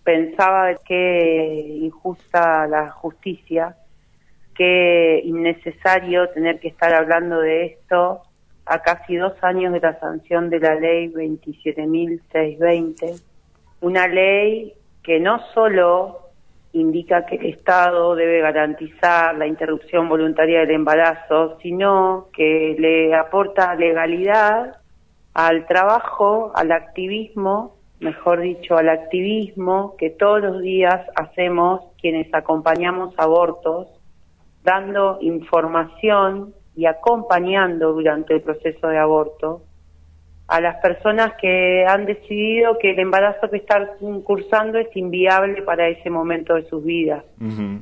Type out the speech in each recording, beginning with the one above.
pensaba de qué injusta la justicia, qué innecesario tener que estar hablando de esto a casi 2 años de la sanción de la ley 27.620, una ley que no solo indica que el Estado debe garantizar la interrupción voluntaria del embarazo, sino que le aporta legalidad al trabajo, al activismo, mejor dicho, al activismo que todos los días hacemos quienes acompañamos abortos, dando información y acompañando durante el proceso de aborto a las personas que han decidido que el embarazo que están cursando es inviable para ese momento de sus vidas. Uh-huh.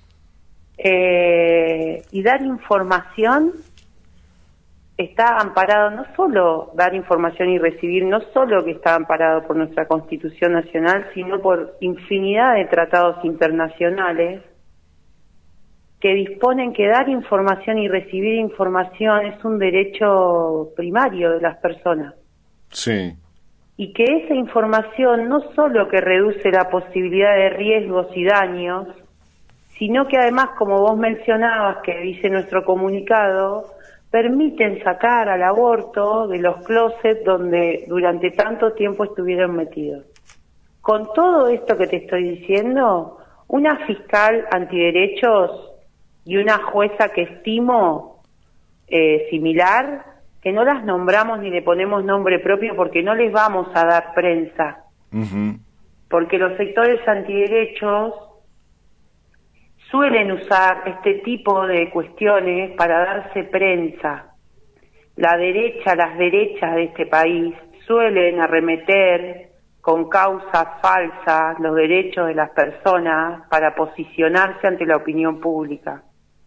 Y dar información está amparado, no solo dar información y recibir, no solo que está amparado por nuestra Constitución Nacional, sino por infinidad de tratados internacionales que disponen que dar información y recibir información es un derecho primario de las personas. Sí. Y que esa información no solo que reduce la posibilidad de riesgos y daños, sino que además, como vos mencionabas, que dice nuestro comunicado, permiten sacar al aborto de los closets donde durante tanto tiempo estuvieron metidos. Con todo esto que te estoy diciendo, una fiscal antiderechos y una jueza que estimo similar, que no las nombramos ni le ponemos nombre propio porque no les vamos a dar prensa. Uh-huh. Porque los sectores antiderechos suelen usar este tipo de cuestiones para darse prensa. Las derechas de este país suelen arremeter con causas falsas los derechos de las personas para posicionarse ante la opinión pública.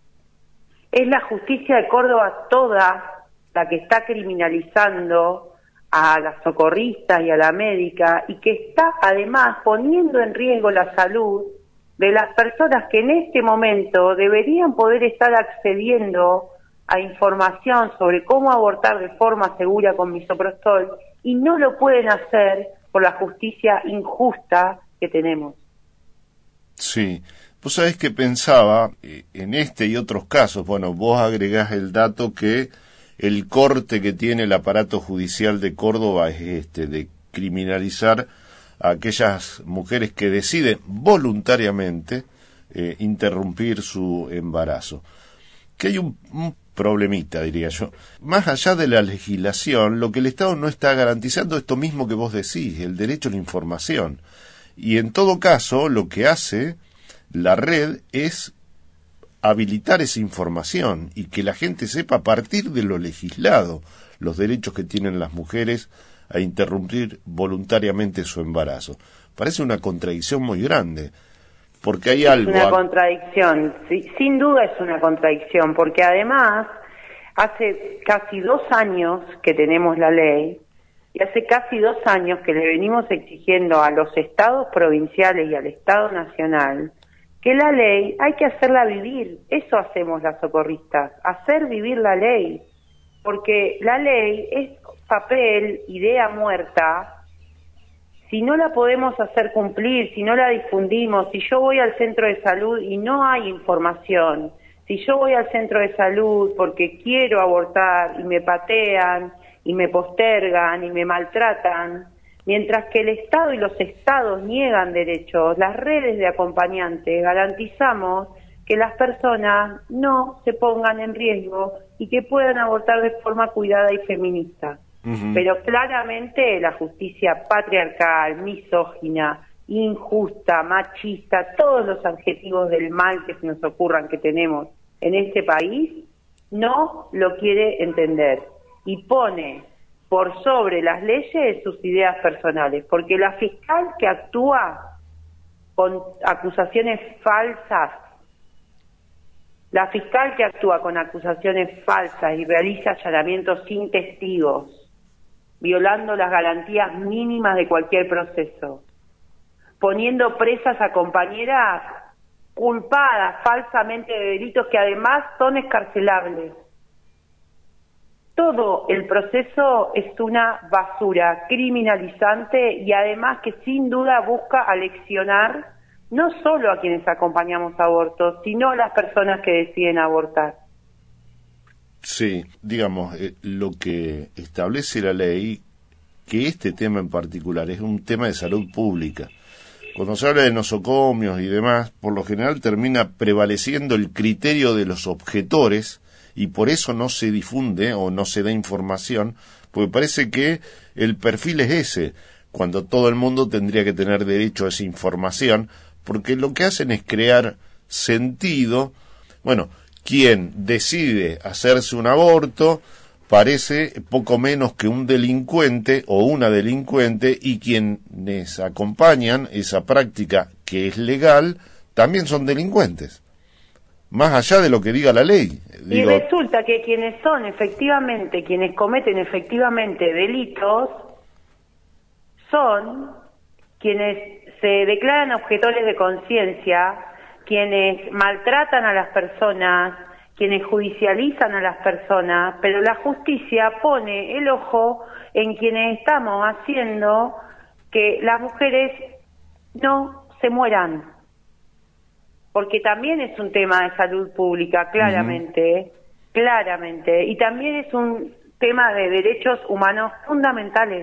Es la justicia de Córdoba toda la que está criminalizando a las socorristas y a la médica y que está además poniendo en riesgo la salud de las personas que en este momento deberían poder estar accediendo a información sobre cómo abortar de forma segura con misoprostol y no lo pueden hacer por la justicia injusta que tenemos. Sí. Vos sabés que pensaba, en este y otros casos, bueno, vos agregás el dato que el corte que tiene el aparato judicial de Córdoba es de criminalizar a aquellas mujeres que deciden voluntariamente interrumpir su embarazo. Que hay un problemita, diría yo. Más allá de la legislación, lo que el Estado no está garantizando es esto mismo que vos decís, el derecho a la información. Y en todo caso, lo que hace la red es habilitar esa información y que la gente sepa a partir de lo legislado los derechos que tienen las mujeres a interrumpir voluntariamente su embarazo. Parece una contradicción muy grande, porque hay algo... Es una contradicción, sí, sin duda es una contradicción, porque además hace casi 2 años que tenemos la ley y hace casi 2 años que le venimos exigiendo a los estados provinciales y al Estado Nacional que la ley hay que hacerla vivir. Eso hacemos las socorristas, hacer vivir la ley, porque la ley es papel, idea muerta. Si no la podemos hacer cumplir, si no la difundimos, si yo voy al centro de salud y no hay información, si yo voy al centro de salud porque quiero abortar y me patean y me postergan y me maltratan, mientras que el Estado y los estados niegan derechos, las redes de acompañantes garantizamos que las personas no se pongan en riesgo y que puedan abortar de forma cuidada y feminista. Uh-huh. Pero claramente la justicia patriarcal, misógina, injusta, machista, todos los adjetivos del mal que se nos ocurran que tenemos en este país, no lo quiere entender y pone por sobre las leyes sus ideas personales, porque la fiscal que actúa con acusaciones falsas, y realiza allanamientos sin testigos, violando las garantías mínimas de cualquier proceso, poniendo presas a compañeras culpadas falsamente de delitos que además son excarcelables, todo el proceso es una basura criminalizante y además que sin duda busca aleccionar no solo a quienes acompañamos abortos, sino a las personas que deciden abortar. Sí, digamos, lo que establece la ley, que este tema en particular es un tema de salud pública. Cuando se habla de nosocomios y demás, por lo general termina prevaleciendo el criterio de los objetores y por eso no se difunde o no se da información, porque parece que el perfil es ese, cuando todo el mundo tendría que tener derecho a esa información, porque lo que hacen es crear sentido. Bueno, quien decide hacerse un aborto parece poco menos que un delincuente o una delincuente, y quienes acompañan esa práctica que es legal también son delincuentes, más allá de lo que diga la ley. Y resulta que quienes son efectivamente, quienes cometen efectivamente delitos, son quienes se declaran objetores de conciencia, quienes maltratan a las personas, quienes judicializan a las personas, pero la justicia pone el ojo en quienes estamos haciendo que las mujeres no se mueran, porque también es un tema de salud pública, claramente, claramente, y también es un tema de derechos humanos fundamentales.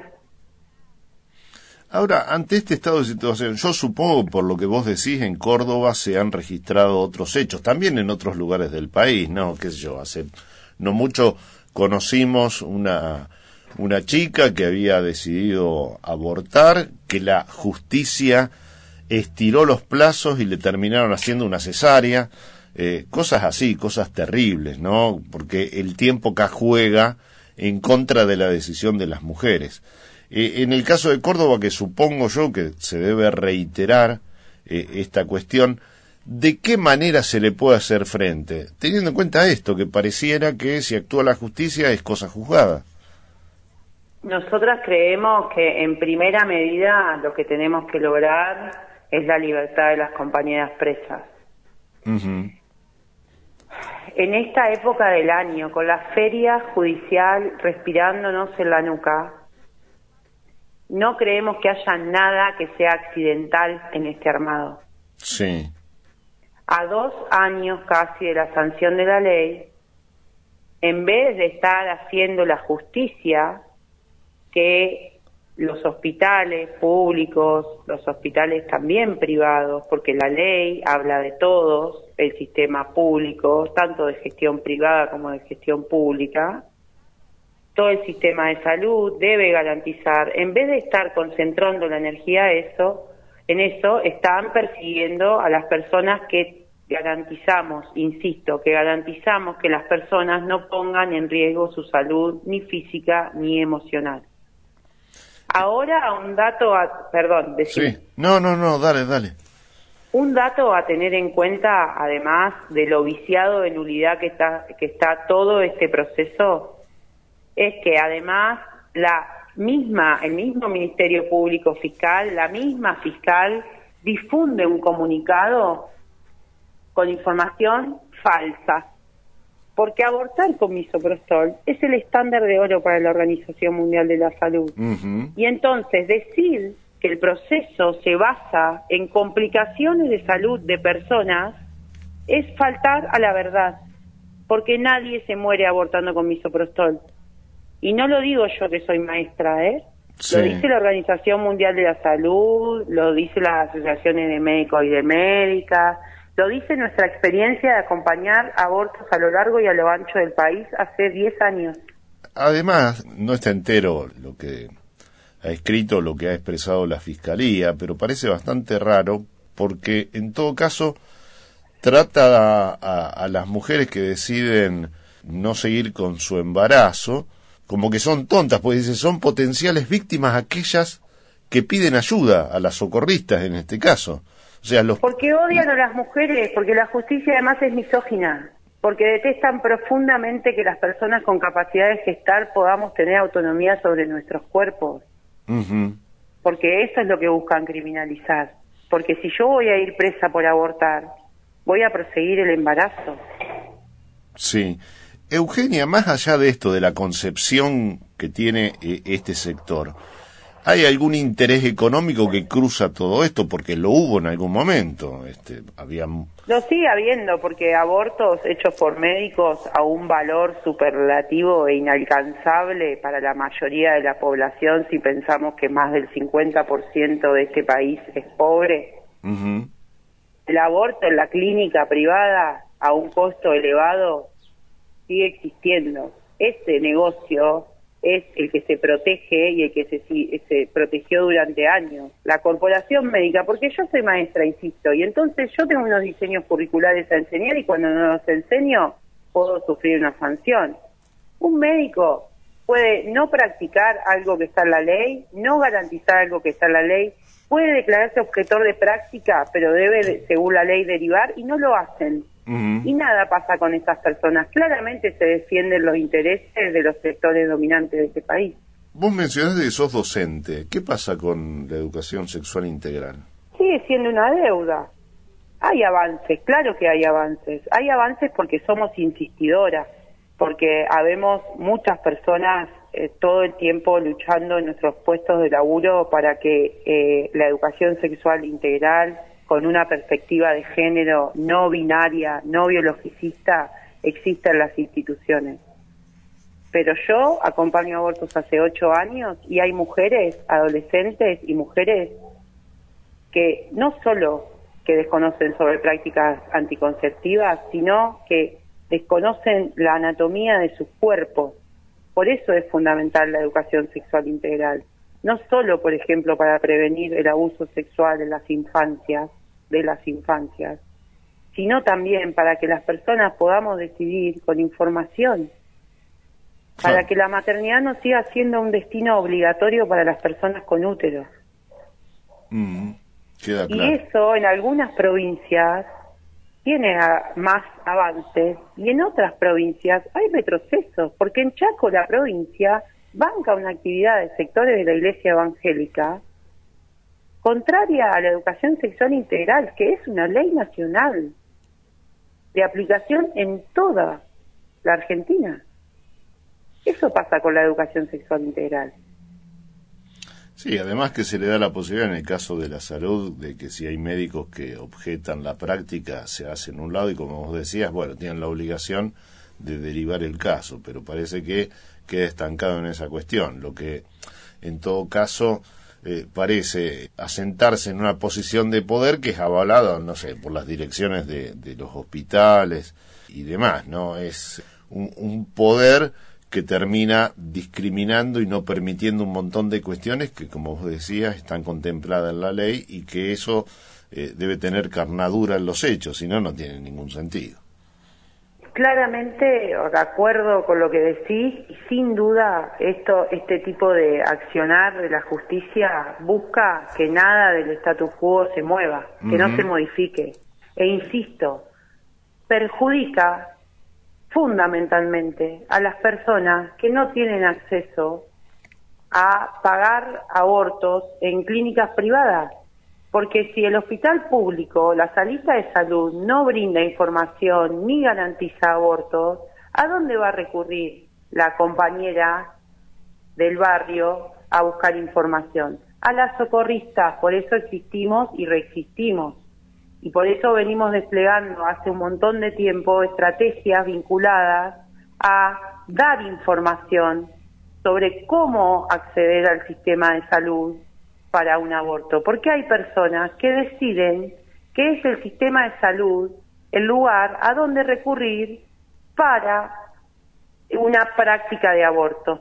Ahora, ante este estado de situación, yo supongo, por lo que vos decís, en Córdoba se han registrado otros hechos, también en otros lugares del país, ¿no? Qué sé yo, hace no mucho conocimos una chica que había decidido abortar, que la justicia estiró los plazos y le terminaron haciendo una cesárea, cosas así, cosas terribles, ¿no? Porque el tiempo acá juega en contra de la decisión de las mujeres. En el caso de Córdoba, que supongo yo que se debe reiterar esta cuestión, ¿de qué manera se le puede hacer frente? Teniendo en cuenta esto, que pareciera que si actúa la justicia es cosa juzgada. Nosotras creemos que en primera medida lo que tenemos que lograr es la libertad de las compañeras presas. En esta época del año, con la feria judicial respirándonos en la nuca, no creemos que haya nada que sea accidental en este armado. Sí. A 2 años casi de la sanción de la ley, en vez de estar haciendo la justicia que los hospitales públicos, los hospitales también privados, porque la ley habla de todos, el sistema público, tanto de gestión privada como de gestión pública, todo el sistema de salud debe garantizar, en vez de estar concentrando la energía en eso están persiguiendo a las personas que garantizamos, insisto, que garantizamos que las personas no pongan en riesgo su salud ni física ni emocional. Ahora un dato, perdón, decime. Sí, no, dale. Un dato a tener en cuenta, además de lo viciado de nulidad que está todo este proceso, es que además el mismo Ministerio Público Fiscal, la misma fiscal, difunde un comunicado con información falsa. Porque abortar con misoprostol es el estándar de oro para la Organización Mundial de la Salud. Y entonces decir que el proceso se basa en complicaciones de salud de personas es faltar a la verdad, porque nadie se muere abortando con misoprostol. Y no lo digo yo que soy maestra, Sí. Lo dice la Organización Mundial de la Salud, lo dice las asociaciones de médicos y de médicas, lo dice nuestra experiencia de acompañar abortos a lo largo y a lo ancho del país hace 10 años. Además, no está entero lo que ha escrito, lo que ha expresado la Fiscalía, pero parece bastante raro porque, en todo caso, trata a las mujeres que deciden no seguir con su embarazo como que son tontas, porque dice, son potenciales víctimas aquellas que piden ayuda, a las socorristas en este caso. O sea, Porque odian a las mujeres, porque la justicia además es misógina, porque detestan profundamente que las personas con capacidad de gestar podamos tener autonomía sobre nuestros cuerpos. Porque eso es lo que buscan criminalizar. Porque si yo voy a ir presa por abortar, voy a proseguir el embarazo. Sí. Eugenia, más allá de esto, de la concepción que tiene este sector, ¿hay algún interés económico que cruza todo esto? Porque lo hubo en algún momento. Había... Lo sigue habiendo, porque abortos hechos por médicos a un valor superlativo e inalcanzable para la mayoría de la población, si pensamos que más del 50% de este país es pobre. Uh-huh. El aborto en la clínica privada a un costo elevado sigue existiendo. Este negocio es el que se protege y el que se protegió durante años. La corporación médica, porque yo soy maestra, insisto, y entonces yo tengo unos diseños curriculares a enseñar y cuando no los enseño puedo sufrir una sanción. Un médico puede no practicar algo que está en la ley, no garantizar algo que está en la ley, puede declararse objetor de práctica, pero debe, según la ley, derivar, y no lo hacen. Uh-huh. Y nada pasa con estas personas. Claramente se defienden los intereses de los sectores dominantes de este país. Vos mencionaste que sos docente. ¿Qué pasa con la educación sexual integral? Sigue siendo una deuda. Hay avances, claro que hay avances. Hay avances porque somos insistidoras, porque habemos muchas personas todo el tiempo luchando en nuestros puestos de laburo para que la educación sexual integral, con una perspectiva de género no binaria, no biologicista, exista en las instituciones. Pero yo acompaño abortos hace 8 años y hay mujeres, adolescentes y mujeres que no solo que desconocen sobre prácticas anticonceptivas, sino que desconocen la anatomía de sus cuerpos. Por eso es fundamental la educación sexual integral. No solo, por ejemplo, para prevenir el abuso sexual en las infancias, sino también para que las personas podamos decidir con información, para que la maternidad no siga siendo un destino obligatorio para las personas con útero. Queda claro. Y eso en algunas provincias tiene más avances y en otras provincias hay retrocesos, porque en Chaco la provincia banca una actividad de sectores de la Iglesia Evangélica contraria a la educación sexual integral, que es una ley nacional de aplicación en toda la Argentina. Eso pasa con la educación sexual integral. Sí, además que se le da la posibilidad en el caso de la salud de que si hay médicos que objetan la práctica se hace en un lado y como vos decías, bueno, tienen la obligación de derivar el caso, pero parece que queda estancado en esa cuestión, lo que en todo caso parece asentarse en una posición de poder que es avalada, no sé, por las direcciones de los hospitales y demás, ¿no? Es un poder que termina discriminando y no permitiendo un montón de cuestiones que, como vos decías, están contempladas en la ley y que eso debe tener carnadura en los hechos, si no, no tiene ningún sentido. Claramente, de acuerdo con lo que decís, y sin duda este tipo de accionar de la justicia busca que nada del status quo se mueva, que no se modifique. E insisto, perjudica fundamentalmente a las personas que no tienen acceso a pagar abortos en clínicas privadas, porque si el hospital público, la salita de salud, no brinda información ni garantiza abortos, ¿a dónde va a recurrir la compañera del barrio a buscar información? A las socorristas. Por eso existimos y reexistimos. Y por eso venimos desplegando hace un montón de tiempo estrategias vinculadas a dar información sobre cómo acceder al sistema de salud para un aborto. Porque hay personas que deciden que es el sistema de salud el lugar a donde recurrir para una práctica de aborto.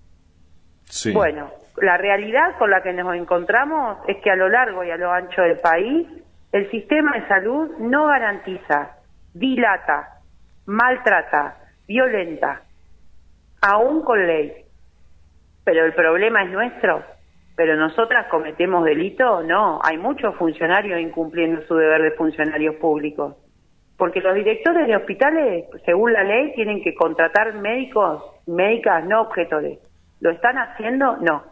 Sí. Bueno, la realidad con la que nos encontramos es que a lo largo y a lo ancho del país el sistema de salud no garantiza, dilata, maltrata, violenta, aún con ley. Pero el problema es nuestro. ¿Pero nosotras cometemos delito? No, hay muchos funcionarios incumpliendo su deber de funcionarios públicos. Porque los directores de hospitales, según la ley, tienen que contratar médicos, médicas, no objetores. ¿Lo están haciendo? No.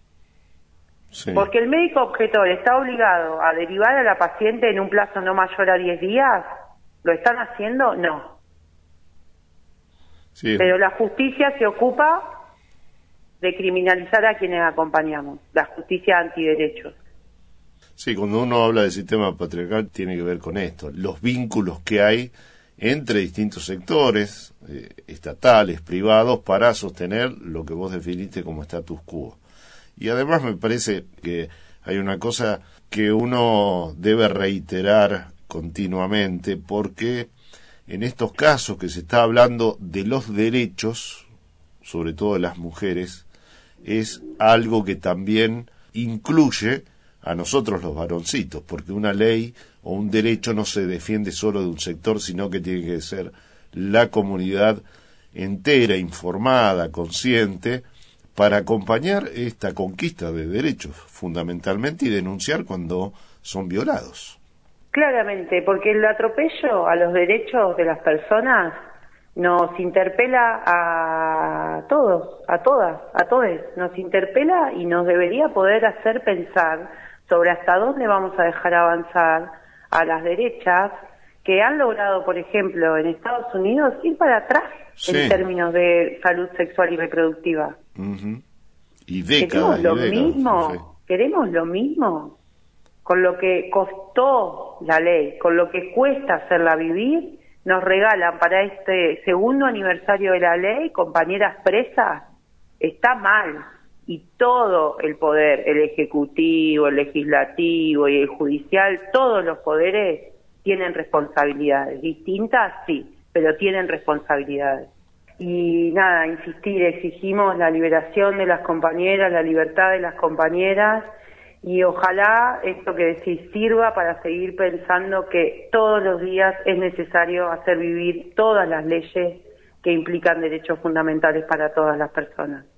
Sí. Porque el médico objetor está obligado a derivar a la paciente en un plazo no mayor a 10 días, ¿lo están haciendo? No. Sí. Pero la justicia se ocupa de criminalizar a quienes acompañamos, la justicia antiderechos. Sí, cuando uno habla del sistema patriarcal tiene que ver con esto, los vínculos que hay entre distintos sectores, estatales, privados, para sostener lo que vos definiste como status quo. Y además me parece que hay una cosa que uno debe reiterar continuamente, porque en estos casos que se está hablando de los derechos, sobre todo de las mujeres, es algo que también incluye a nosotros los varoncitos, porque una ley o un derecho no se defiende solo de un sector, sino que tiene que ser la comunidad entera, informada, consciente, para acompañar esta conquista de derechos, fundamentalmente, y denunciar cuando son violados. Claramente, porque el atropello a los derechos de las personas nos interpela a todos, a todas, a todes, nos interpela y nos debería poder hacer pensar sobre hasta dónde vamos a dejar avanzar a las derechas que han logrado, por ejemplo, en Estados Unidos, ir para atrás en términos de salud sexual y reproductiva. Uh-huh. Y décadas, ¿Queremos lo décadas, mismo? sí. ¿Queremos lo mismo? Con lo que costó la ley, con lo que cuesta hacerla vivir, nos regalan para este segundo aniversario de la ley compañeras presas. Está mal. Y todo el poder, el ejecutivo, el legislativo y el judicial, todos los poderes tienen responsabilidades. Distintas, sí, pero tienen responsabilidades. Y nada, insistir, exigimos la liberación de las compañeras, la libertad de las compañeras, y ojalá esto que decís sirva para seguir pensando que todos los días es necesario hacer vivir todas las leyes que implican derechos fundamentales para todas las personas.